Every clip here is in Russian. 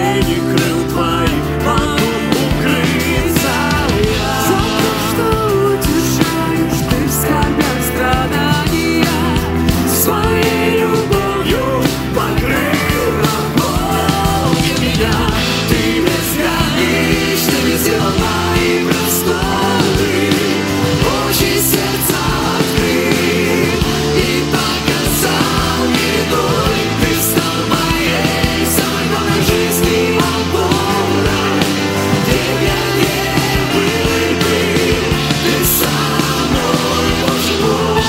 тени крыл твоих могу укрыться я. За то, что утешаешь ты в скорбях страдания, Своей любовью покрыл, наполни меня. Ты безграничный, сделал мои просторы, очи сердца открыл и показал мир твой. Ты стал моей самой главной жизни опорой. Где б я не был, ты со мной, Боже мой.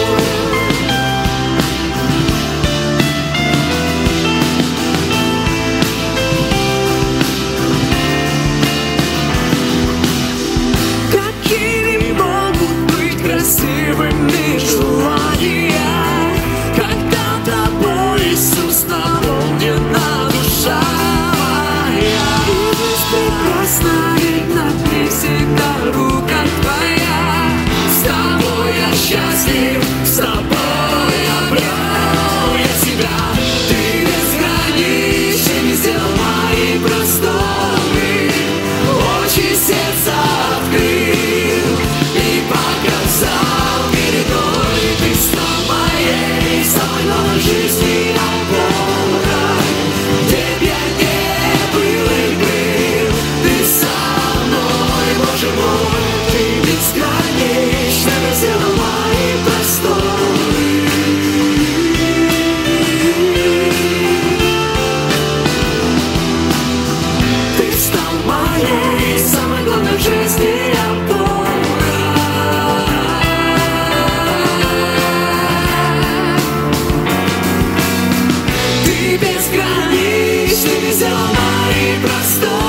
какими могут быть красивыми желания, Когда тобой, Иисус, наполнена душа моя. и здесь прекрасно видно, ты всегда рука твоя. С тобой я счастлив, с тобой обрел я себя. Ты безграничен, сделал мои просторы, очи сердца открыл и показал передой. Ты стал моей самой новой жизни опорой. Где б я не был и был, ты со мной, Боже мой. Ты безгранично сделал мои просторы. Ты стал моей самой главной в жизни опорой. Ты безграничный, сделал мои просторы.